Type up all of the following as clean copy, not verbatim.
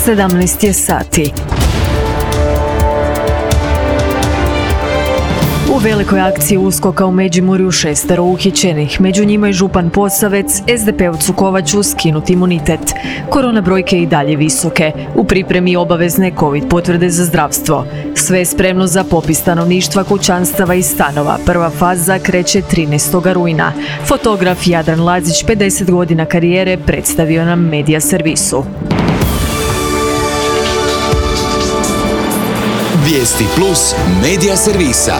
17 je sati. U velikoj akciji USKOK-a u Međimurju 6 uhićenih, među njima i župan Posavec, SDP-ovcu Kovaču skinut imunitet. Korona brojke i dalje visoke, u pripremi obavezne COVID potvrde za zdravstvo. Sve je spremno za popis stanovništva, kućanstava i stanova. Prva faza kreće 13. rujna. Fotograf Jadran Lazić, 50 godina karijere, predstavio nam Medija servisu. Vijesti plus Medija servisa.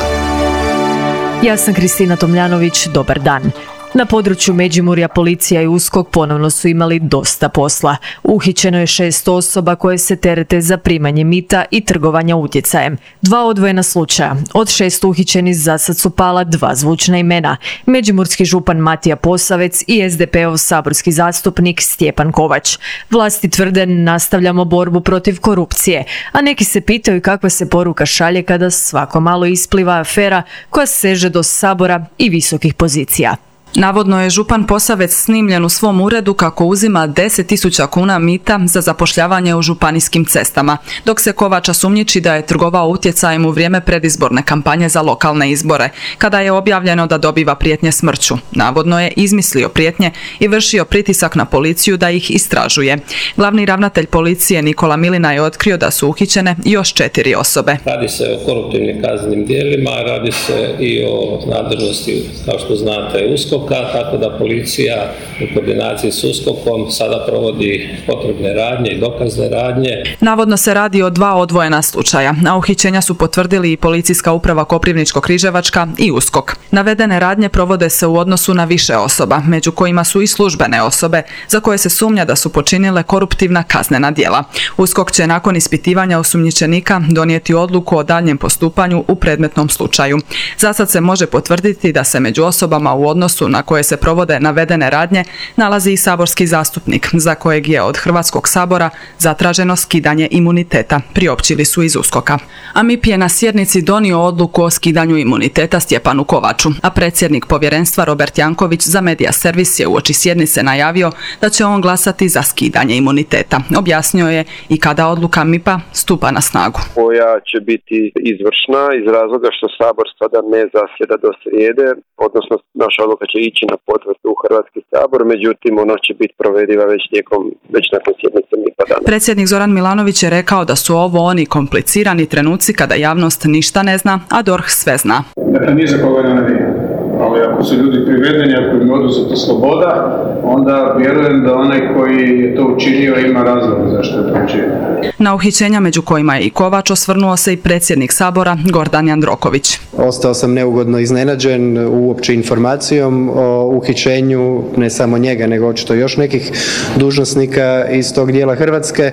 Ja sam Kristina Tomljanović, dobar dan. Na području Međimurja policija i USKOK ponovno su imali dosta posla. Uhićeno je 6 osoba koje se terete za primanje mita i trgovanja utjecajem. 2 odvojena slučaja. Od 6 uhićenih za sad su pala 2 zvučna imena. Međimurski župan Matija Posavec i SDP-ov saborski zastupnik Stjepan Kovač. Vlasti tvrde nastavljamo borbu protiv korupcije, a neki se pitaju kakva se poruka šalje kada svako malo ispliva afera koja seže do Sabora i visokih pozicija. Navodno je župan Posavec snimljen u svom uredu kako uzima 10.000 kuna mita za zapošljavanje u županijskim cestama, dok se Kovača sumnjiči da je trgovao utjecajem u vrijeme predizborne kampanje za lokalne izbore, kada je objavljeno da dobiva prijetnje smrću. Navodno je izmislio prijetnje i vršio pritisak na policiju da ih istražuje. Glavni ravnatelj policije Nikola Milina je otkrio da su uhićene još 4 osobe. Radi se o koruptivnim kaznenim djelima, radi se i o nadležnosti, kao što znate, USKOK, tako da policija u koordinaciji s USKOK-om sada provodi potrebne radnje i dokazne radnje. Navodno se radi o 2 odvojena slučaja, a uhićenja su potvrdili i Policijska uprava Koprivničko-križevačka i USKOK. Navedene radnje provode se u odnosu na više osoba, među kojima su i službene osobe za koje se sumnja da su počinile koruptivna kaznena djela. USKOK će nakon ispitivanja osumnjičenika donijeti odluku o daljnjem postupanju u predmetnom slučaju. Za sad se može potvrditi da se među osobama u odnosu na koje se provode navedene radnje nalazi i saborski zastupnik, za kojeg je od Hrvatskog sabora zatraženo skidanje imuniteta, priopćili su iz USKOK-a. A MIP je na sjednici donio odluku o skidanju imuniteta Stjepanu Kovaču, a predsjednik povjerenstva Robert Janković za Medija servis je uoči sjednice najavio da će on glasati za skidanje imuniteta. Objasnio je i kada odluka MIP-a stupa na snagu. Koja će biti izvršna iz razloga što Sabor sada ne zasjeda do srijede, odnosno naša odluka će ići na potvrdu u Hrvatski sabor, međutim ona će biti provediva već nakon sjednice MIP-a dana. Predsjednik Zoran Milanović je rekao da su ovo oni komplicirani trenuci kada javnost ništa ne zna, a DORH sve zna. Dakle, nije za koga ne navijam, ali ako su ljudi privedeni, ako im je oduzeta sloboda, onda vjerujem da onaj koji je to učinio ima razlog zašto je to učinio. Na uhićenja, među kojima je i Kovač, osvrnuo se i predsjednik Sabora Gordan Jandroković. Ostao sam neugodno iznenađen uopće informacijom o uhićenju ne samo njega, nego očito još nekih dužnosnika iz tog dijela Hrvatske,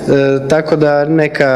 tako da neka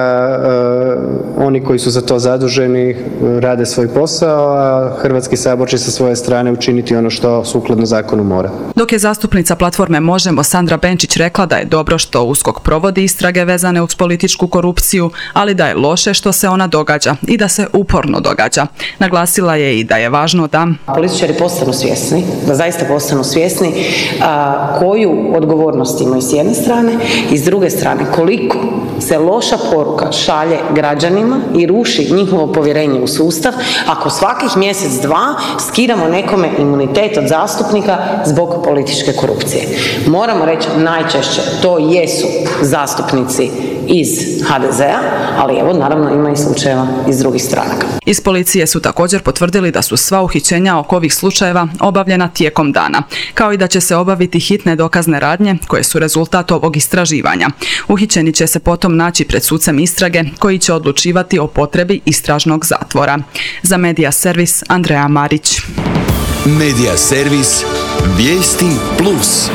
oni koji su za to zaduženi rade svoj posao, a Hrvatski sabor će sa svoje strane učiniti ono što sukladno zakonu mora. Dok je zastupnica platforme Možemo Sandra Benčić rekla da je dobro što USKOK provodi istrage vezane uz političku korupciju, ali da je loše što se ona događa i da se uporno događa. Naglasila je i da je važno da političari postanu svjesni, da zaista postanu svjesni koju odgovornost imaju s jedne strane i s druge strane koliko se loša poruka šalje građanima i ruši njihovo povjerenje u sustav ako svakih mjesec, 2 skidamo nekome imunitet od zastupnika zbog političke korupcije. Moramo reći najčešće to jesu zastupnici iz HDZ-a, ali evo naravno ima i slučajeva iz drugih stranaka. Iz policije su također potvrdili da su sva uhićenja oko ovih slučajeva obavljena tijekom dana, kao i da će se obaviti hitne dokazne radnje koje su rezultat ovog istraživanja. Uhićeni će se potom naći pred sucem istrage koji će odlučivati o potrebi istražnog zatvora. Za Medija servis Andreja Marić. Medija servis Vijesti plus.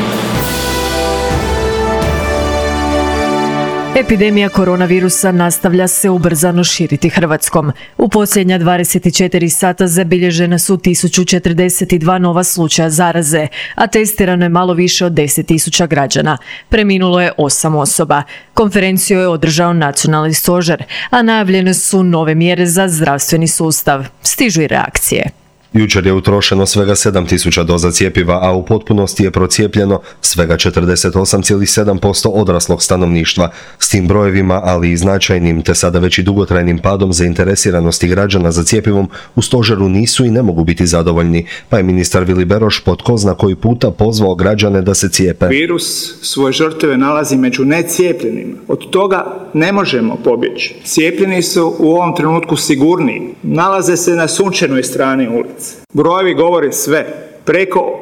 Epidemija koronavirusa nastavlja se ubrzano širiti Hrvatskom. U posljednja 24 sata zabilježena su 1042 nova slučaja zaraze, a testirano je malo više od 10.000 građana. Preminulo je 8 osoba. Konferenciju je održao Nacionalni stožer, a najavljene su nove mjere za zdravstveni sustav. Stižu i reakcije. Jučer je utrošeno svega 7.000 doza cjepiva, a u potpunosti je procijepljeno svega 48,7% odraslog stanovništva. S tim brojevima, ali i značajnim te sada već i dugotrajnim padom zainteresiranosti građana za cjepivom, u stožeru nisu i ne mogu biti zadovoljni, pa je ministar Vili Beroš po tko zna koji puta pozvao građane da se cijepe. Virus svoje žrtve nalazi među necijepljenima. Od toga ne možemo pobjeći. Cijepljeni su u ovom trenutku sigurniji. Nalaze se na sunčanoj strani ulice. Brojevi govore sve. Preko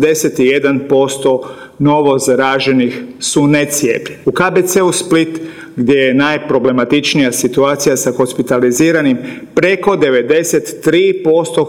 81% novo zaraženih su necijepljeni. U KBC-u Split, gdje je najproblematičnija situacija sa hospitaliziranim, preko 93%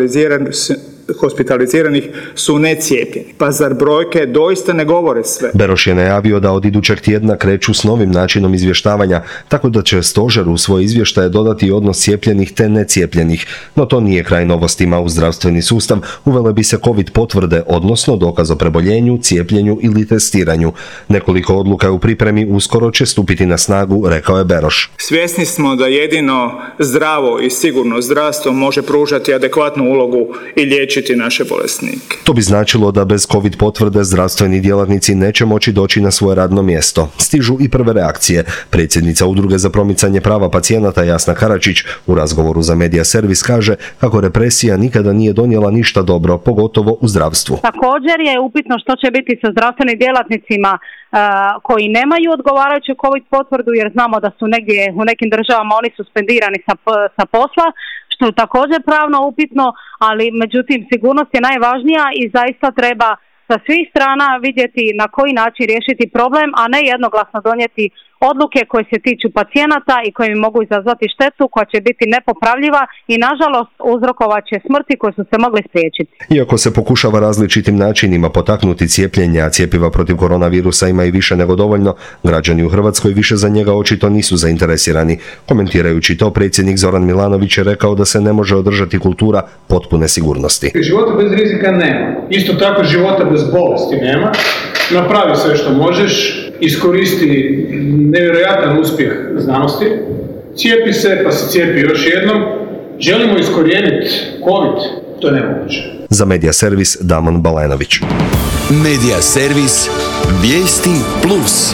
hospitaliziranih su necijepljeni. Pa zar brojke doista ne govore sve? Beroš je najavio da od idućeg tjedna kreću s novim načinom izvještavanja, tako da će stožer u svoje izvještaje dodati odnos cijepljenih te necijepljenih. No to nije kraj novostima u zdravstveni sustav. Uvele bi se COVID potvrde, odnosno dokaz o preboljenju, cijepljenju ili testiranju. Nekoliko odluka je u pripremi, uskoro će stupiti na snagu, rekao je Beroš. Svjesni smo da jedino zdravo i sigurno zdravstvo može pružati adekvatnu ulogu i liječiti naše bolesnike. To bi značilo da bez COVID potvrde zdravstveni djelatnici neće moći doći na svoje radno mjesto. Stižu i prve reakcije. Predsjednica Udruge za promicanje prava pacijenata Jasna Karačić u razgovoru za Medija Servis kaže kako represija nikada nije donijela ništa dobro, pogotovo u zdravstvu. Također je upitno što će biti sa zdravstvenim djelatnicima koji nemaju odgovarajuću COVID potvrdu, jer znamo da su negdje u nekim državama oni suspendirani sa posla, što je također pravno upitno, ali međutim sigurnost je najvažnija i zaista treba sa svih strana vidjeti na koji način riješiti problem, a ne jednoglasno donijeti odluke koje se tiču pacijenata i koje mi mogu izazvati štetu koja će biti nepopravljiva i nažalost uzrokovat će smrti koje su se mogle spriječiti. Iako se pokušava različitim načinima potaknuti cijepljenje, a cjepiva protiv koronavirusa ima i više nego dovoljno, građani u Hrvatskoj više za njega očito nisu zainteresirani. Komentirajući to, predsjednik Zoran Milanović je rekao da se ne može održati kultura potpune sigurnosti. Života bez rizika nema. Isto tako života bez bolesti nema. Napravi sve što možeš, iskoristi nevjerojatan uspjeh znanosti, cijepi se pa se cijepi još jednom. Želimo iskorijeniti COVID, to je nemoguće. Za Medija Servis Damon Balenović. Medija Servis, vijesti plus.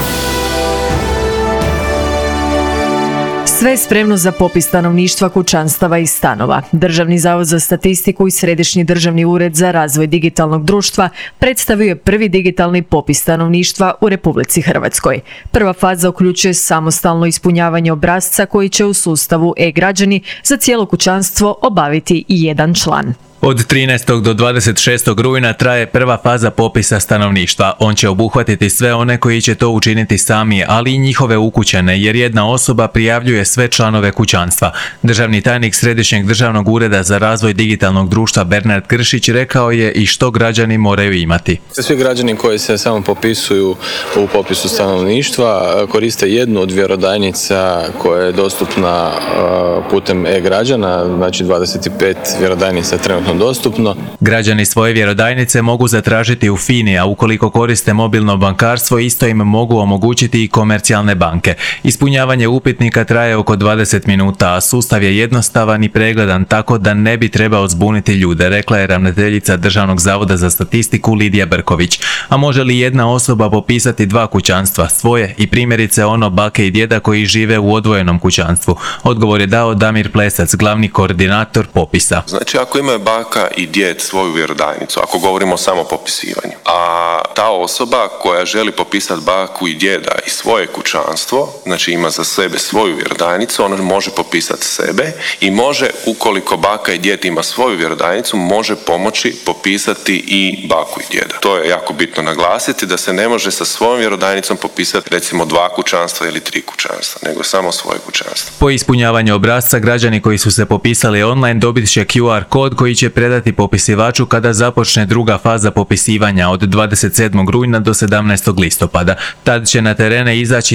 Sve je spremno za popis stanovništva, kućanstava i stanova. Državni zavod za statistiku i Središnji državni ured za razvoj digitalnog društva predstavio je prvi digitalni popis stanovništva u Republici Hrvatskoj. Prva faza uključuje samostalno ispunjavanje obrasca koji će u sustavu e-građani za cijelo kućanstvo obaviti i jedan član. Od 13. do 26. rujna traje prva faza popisa stanovništva. On će obuhvatiti sve one koji će to učiniti sami, ali i njihove ukućane, jer jedna osoba prijavljuje sve članove kućanstva. Državni tajnik Središnjeg državnog ureda za razvoj digitalnog društva Bernard Kršić rekao je i što građani moraju imati. Svi građani koji se samo popisuju u popisu stanovništva koriste jednu od vjerodajnica koja je dostupna putem e-građana, znači 25 vjerodajnica trenutno dostupno. Građani svoje vjerodajnice mogu zatražiti u FINI, a ukoliko koriste mobilno bankarstvo, isto im mogu omogućiti i komercijalne banke. Ispunjavanje upitnika traje oko 20 minuta, a sustav je jednostavan i pregledan, tako da ne bi trebao zbuniti ljude, rekla je ravnateljica Državnog zavoda za statistiku Lidija Brković. A može li jedna osoba popisati dva kućanstva, svoje i primjerice ono bake i djeda koji žive u odvojenom kućanstvu? Odgovor je dao Damir Plesac, glavni koordinator popisa. Znači, ako imaju baka i djed svoju vjerodajnicu, ako govorimo samo o popisivanju, a ta osoba koja želi popisati baku i djeda i svoje kućanstvo, znači ima za sebe svoju vjerodajnicu, ona može popisati sebe i može, ukoliko baka i djed ima svoju vjerodajnicu, može pomoći popisati i baku i djeda. To je jako bitno naglasiti, da se ne može sa svojom vjerodajnicom popisati recimo dva kućanstva ili tri kućanstva, nego samo svoje kućanstvo. Po ispunjavanju obrasca, građani koji su se popisali online dobit će QR kod koji će predati popisivaču kada započne druga faza popisivanja od 27. 7. rujna do 17. listopada. Tad će na terene izaći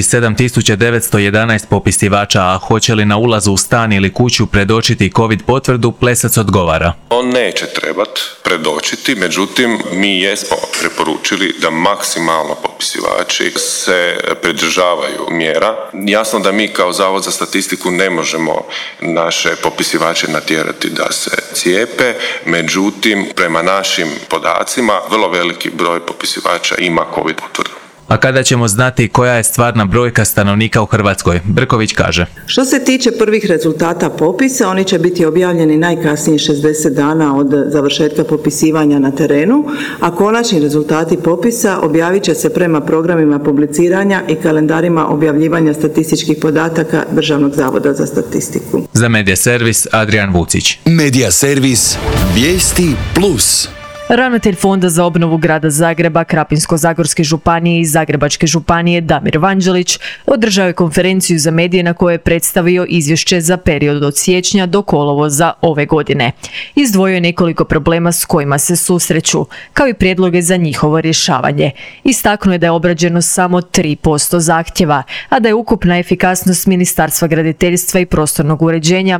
7911 popisivača, a hoće li na ulazu u stan ili kuću predočiti COVID potvrdu, Plesac odgovara. On neće trebati predočiti, međutim mi jesmo preporučili da maksimalno popisivači se pridržavaju mjera. Jasno da mi kao Zavod za statistiku ne možemo naše popisivače natjerati da se cijepe, međutim prema našim podacima vrlo veliki broj popisivača ima COVID potvrdu. A kada ćemo znati koja je stvarna brojka stanovnika u Hrvatskoj? Brković kaže. Što se tiče prvih rezultata popisa, oni će biti objavljeni najkasnije 60 dana od završetka popisivanja na terenu, a konačni rezultati popisa objavit će se prema programima publiciranja i kalendarima objavljivanja statističkih podataka Državnog zavoda za statistiku. Za Medija servis Adrian Vucić. Medija servis Vijesti Plus. Ravnatelj Fonda za obnovu grada Zagreba, Krapinsko-zagorske županije i Zagrebačke županije Damir Vanđelić održao je konferenciju za medije na kojoj je predstavio izvješće za period od siječnja do kolovoza ove godine. Izdvojio je nekoliko problema s kojima se susreću, kao i prijedloge za njihovo rješavanje. Istaknuo je da je obrađeno samo 3% zahtjeva, a da je ukupna efikasnost Ministarstva graditeljstva i prostornog uređenja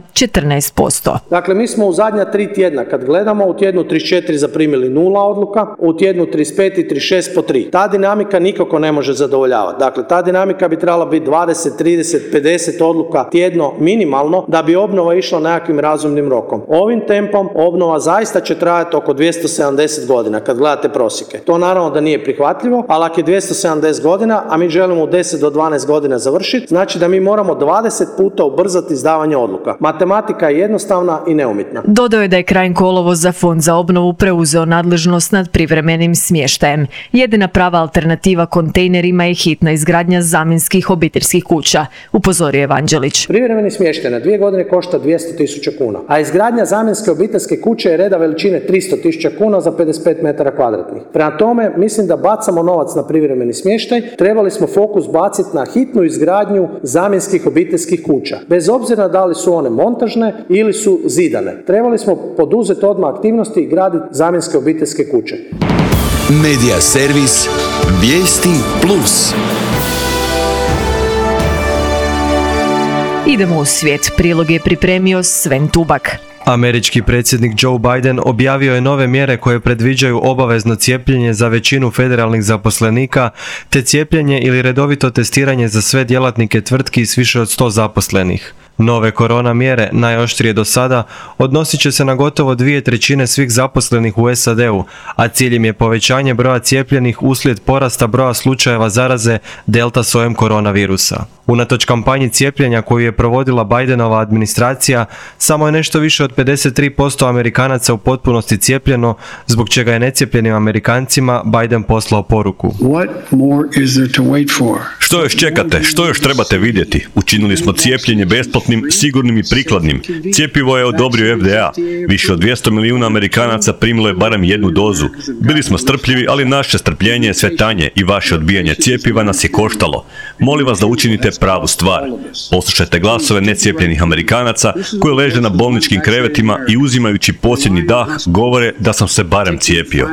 14%. Dakle, mi smo u zadnja 3 tjedna, kad gledamo, u tjednu 34 zaprimili 0 odluka, u tjednu 35 i 36 po 3. Ta dinamika nikako ne može zadovoljavati. Dakle, ta dinamika bi trebala biti 20, 30, 50 odluka tjedno minimalno da bi obnova išla nekakvim razumnim rokom. Ovim tempom obnova zaista će trajati oko 270 godina kad gledate prosjeke. To naravno da nije prihvatljivo, ali ako je 270 godina, a mi želimo u 10 do 12 godina završiti, znači da mi moramo 20 puta ubrzati izdavanje odluka. Matematika je jednostavna i neumitna. Dodao je da je krajem kolovoza Fond za obnovu preuzeo nadležnost nad privremenim smještajem. Jedina prava alternativa kontejnerima je hitna izgradnja zamjenskih obiteljskih kuća, upozorio je Vanđelić. Privremeni smještaj na 2 godine košta 200.000 kuna, a izgradnja zamjenske obiteljske kuće je reda veličine 300.000 kuna za 55 metara kvadratnih. Prema tome, mislim da bacamo novac na privremeni smještaj, trebali smo fokus baciti na hitnu izgradnju zamjenskih obiteljskih kuća. Bez obzira da li su one montažne ili su zidane. Trebali smo poduzeti odmah aktivnosti i graditi zamjenske obiteljske kuće. Medija servis Vijesti Plus. Idemo u svijet. Prilog je pripremio Sven Tubak. Američki predsjednik Joe Biden objavio je nove mjere koje predviđaju obavezno cijepljenje za većinu federalnih zaposlenika, te cijepljenje ili redovito testiranje za sve djelatnike tvrtki s više od 100 zaposlenih. Nove korona mjere, najoštrije do sada, odnosit će se na gotovo 2/3 svih zaposlenih u SAD-u, a cilj im je povećanje broja cijepljenih uslijed porasta broja slučajeva zaraze delta sojem koronavirusa. Unatoč kampanji cijepljenja koju je provodila Bidenova administracija, samo je nešto više od 53% Amerikanaca u potpunosti cijepljeno, zbog čega je necijepljenim Amerikancima Biden poslao poruku. Što još čekate? Što još trebate vidjeti? Učinili smo cijepljenje besplatnim, sigurnim i prikladnim. Cjepivo je odobrio FDA. Više od 200 milijuna Amerikanaca primilo je barem jednu dozu. Bili smo strpljivi, ali naše strpljenje je sve tanje i vaše odbijanje cijepiva nas je koštalo. Molim vas da učinite pravu stvar. Poslušajte glasove necijepljenih Amerikanaca koji leže na bolničkim krevetima i uzimajući posljednji dah govore da sam se barem cijepio.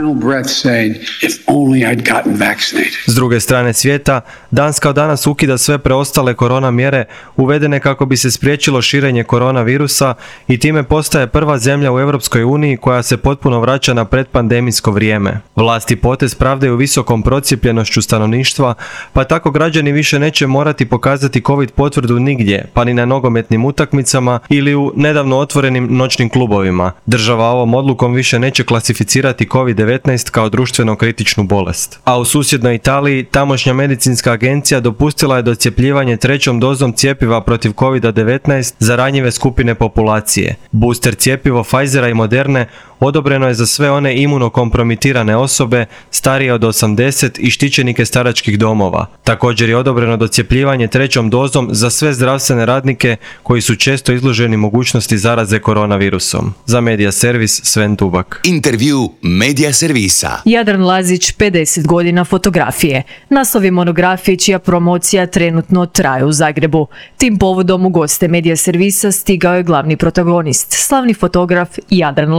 S druge strane svijeta, Danska od danas ukida sve preostale korona mjere uvedene kako bi se spriječilo širenje koronavirusa i time postaje prva zemlja u Europskoj uniji koja se potpuno vraća na predpandemijsko vrijeme. Vlasti potez pravdaju visokom procijepljenošću stanovništva, pa tako građani više neće morati pokazati COVID potvrdu nigdje, pa ni na nogometnim utakmicama ili u nedavno otvorenim noćnim klubovima. Država ovom odlukom više neće klasificirati COVID-19 kao društveno kritičnu bolest. A u susjednoj Italiji tamošnja medicinska agencija dopustila je docjepljivanje 3. dozom cjepiva protiv COVID-19 za ranjive skupine populacije. Booster cjepivo Pfizera i Moderne odobreno je za sve one imunokompromitirane osobe, starije od 80 i štićenike staračkih domova. Također je odobreno docjepljivanje 3. dozom za sve zdravstvene radnike koji su često izloženi mogućnosti zaraze koronavirusom. Za Medija servis Sven Tubak. Intervju Medija servisa. Jadran Lazić, 50 godina fotografije. Naslov je monografije čija promocija trenutno traje u Zagrebu. Tim povodom u goste Medija servisa stigao je glavni protagonist, slavni fotograf Jadran Lazić.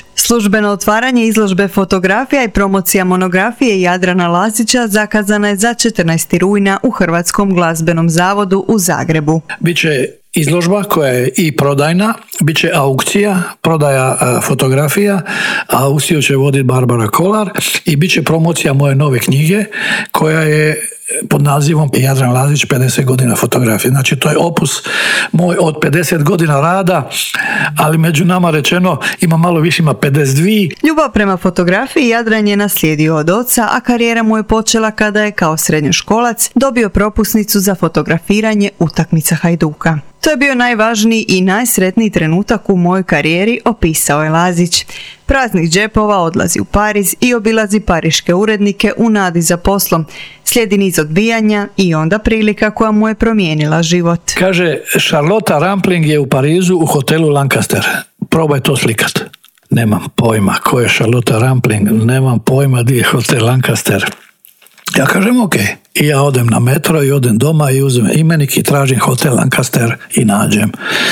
Službeno otvaranje izložbe fotografija i promocija monografije Jadrana Lazića zakazana je za 14. rujna u Hrvatskom glazbenom zavodu u Zagrebu. Biće izložba koja je i prodajna, bit će aukcija, prodaja fotografija, aukciju će voditi Barbara Kolar i bit će promocija moje nove knjige koja je pod nazivom Jadran Lazić 50 godina fotografije. Znači to je opus moj od 50 godina rada, ali među nama rečeno ima malo više, ima 52. Ljubav prema fotografiji Jadran je naslijedio od oca, a karijera mu je počela kada je kao srednjoškolac dobio propusnicu za fotografiranje utakmica Hajduka. To je bio najvažniji i najsretniji trenutak u mojoj karijeri, opisao je Lazić. Praznih džepova odlazi u Pariz i obilazi pariške urednike u nadi za poslom. Slijedi niz odbijanja i onda prilika koja mu je promijenila život. Kaže, Charlotte Rampling je u Parizu u hotelu Lancaster. Probaj to slikat. Nemam pojma ko je Charlotte Rampling, nemam pojma gdje je hotel Lancaster. Ja kažem ok. I ja odem na metro i odem doma i uzmem imenik i tražim hotel Lancaster i nađem.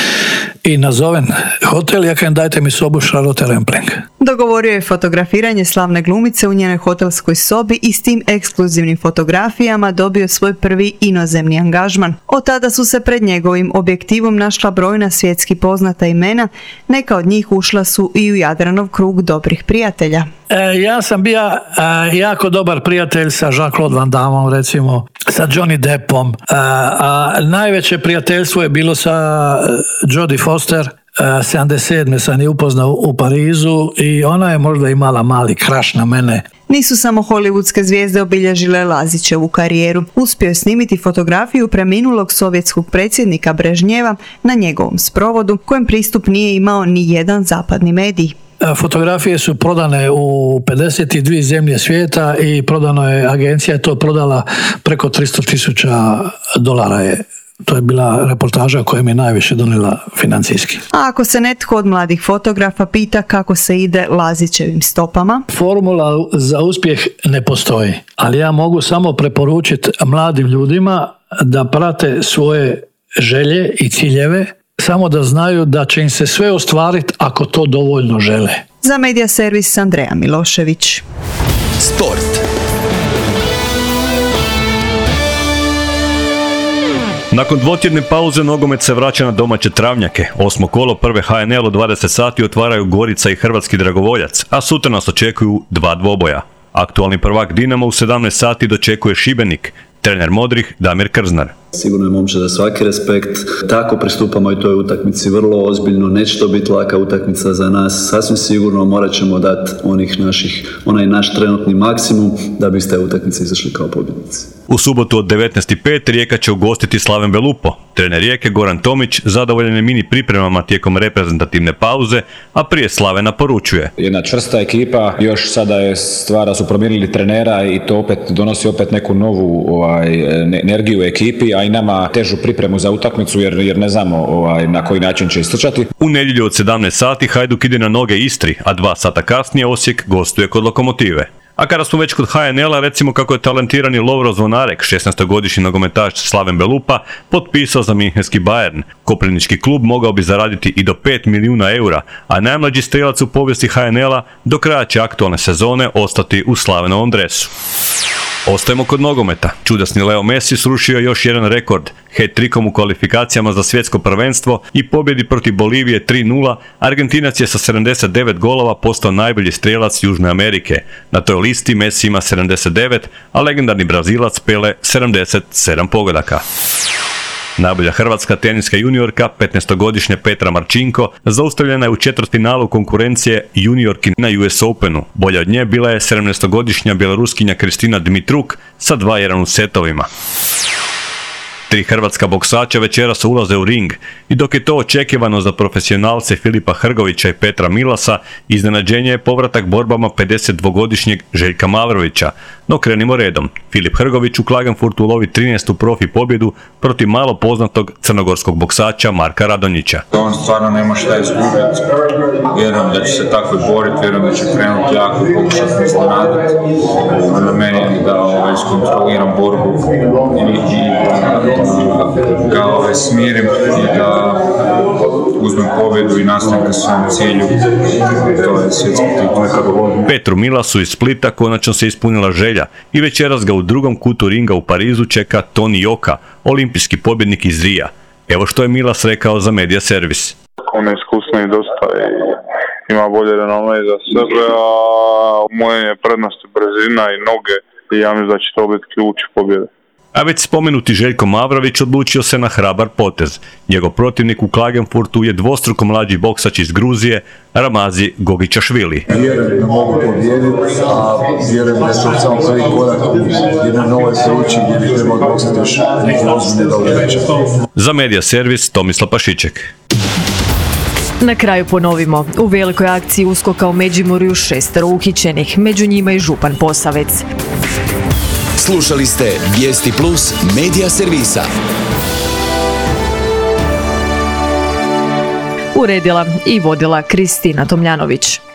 I nazovem hotel, ja kažem dajte mi sobu Charlotte Rampling. Dogovorio je fotografiranje slavne glumice u njenoj hotelskoj sobi i s tim ekskluzivnim fotografijama dobio svoj prvi inozemni angažman. Od tada su se pred njegovim objektivom našla brojna svjetski poznata imena, neka od njih ušla su i u Jadranov krug dobrih prijatelja. Ja sam bio jako dobar prijatelj sa Jean-Claude Van Damme, recimo, sa Johnny Deppom. Najveće prijateljstvo je bilo sa Jodie Foster. 77. sam je upoznao u Parizu i ona je možda imala mali kraš na mene. Nisu samo hollywoodske zvijezde obilježile Lazićevu karijeru. Uspio je snimiti fotografiju preminulog sovjetskog predsjednika Brežnjeva na njegovom sprovodu, kojem pristup nije imao ni jedan zapadni medij. Fotografije su prodane u 52 zemlje svijeta i prodano je, agencija je to prodala preko $300,000 je. To je bila reportaža koja mi je najviše donijela financijski. A ako se netko od mladih fotografa pita kako se ide Lazićevim stopama? Formula za uspjeh ne postoji, ali ja mogu samo preporučiti mladim ljudima da prate svoje želje i ciljeve, samo da znaju da će im se sve ostvariti ako to dovoljno žele. Za Medija servis Andreja Milošević. Sport. Nakon dvotjedne pauze nogomet se vraća na domaće travnjake. 8. kolo prve HNL u 20 sati otvaraju Gorica i Hrvatski Dragovoljac, a sutra nas očekuju 2 dvoboja. Aktualni prvak Dinamo u 17 sati dočekuje Šibenik, trener modrih Damir Krznar. Sigurno je momče za svaki respekt. Tako pristupamo i toj utakmici vrlo ozbiljno. Neće to biti laka utakmica za nas. Sasvim sigurno morat ćemo dati onaj naš trenutni maksimum da bi iz te utakmice izašli kao pobjednici. U subotu od 19.05 Rijeka će ugostiti Slaven Belupo. Trener Rijeke Goran Tomić zadovoljan je mini pripremama tijekom reprezentativne pauze, a prije Slavena poručuje. Jedna čvrsta ekipa, još sada je stvar da su promijenili trenera i to opet donosi neku novu energiju u ekipi, a i nama težu pripremu za utakmicu jer ne znamo na koji način će istrčati. U nedjelju od 17 sati Hajduk ide na noge Istri, a 2 sata kasnije Osijek gostuje kod Lokomotive. A kada smo već kod HNL-a, recimo kako je talentirani Lovro Zvonarek, 16-godišnji nogometaš Slaven Belupa, potpisao za minhenski Bayern. Koprivnički klub mogao bi zaraditi i do 5 milijuna eura, a najmlađi strelac u povijesti HNL-a do kraja će aktualne sezone ostati u Slavenovom dresu. Ostajemo kod nogometa. Čudesni Leo Messi srušio još jedan rekord. Hat-trickom u kvalifikacijama za svjetsko prvenstvo i pobjedi protiv Bolivije 3:0, Argentinac je sa 79 golova postao najbolji strijelac Južne Amerike. Na toj listi Messi ima 79, a legendarni Brazilac Pele 77 pogodaka. Najbolja hrvatska teniska juniorka, 15-godišnja Petra Marčinko, zaustavljena je u četvrtfinalu konkurencije juniorki na US Openu. Bolja od nje bila je 17-godišnja bjeloruskinja Kristina Dmitruk sa 2:1 u setovima. 3 hrvatska boksača večeras ulaze u ring i dok je to očekivano za profesionalce Filipa Hrgovića i Petra Milasa, iznenađenje je povratak borbama 52-godišnjeg Željka Mavrovića. No krenimo redom. Filip Hrgović u Klagenfurtu lovi 13. profi pobjedu protiv malo poznatog crnogorskog boksača Marka Radonjića. On stvarno nema šta izgubiti. Vjerujem da će se tako boriti, vjerujem da će krenuti jako i pokušati iznenaditi. Na meni je da iskontroliram borbu i ga smirim i da uzmem pobjedu i nastavim ka svom cilju, to je svjetski titul. Petru Milasu iz Splita konačno se ispunila želja i večeras ga u drugom kutu ringa u Parizu čeka Toni Joka, olimpijski pobjednik iz Rija. Evo što je Milas rekao za Media Servis. On je iskusniji dosta i ima bolje renome za sebe, a moje je prednosti brzina i noge i ja mislim da će to biti ključ pobjede. A već spomenuti Željko Mavrović odlučio se na hrabar potez. Njegov protivnik u Klagenfurtu je dvostruko mlađi boksač iz Gruzije, Ramazi Gogićašvili. Vjerujem da mogu pobijediti, a vjerujem da je to samo prvi korak u jednoj novoj priči gdje bi trebao boksati još neke ozbiljne dobre veće. Za Media Servis Tomislav Pašiček. Na kraju ponovimo, u velikoj akciji USKOK-a u Međimurju 6 uhićenih, među njima i župan Posavec. Slušali ste Vijesti Plus Media Servisa. Uredila i vodila Kristina Tomljanović.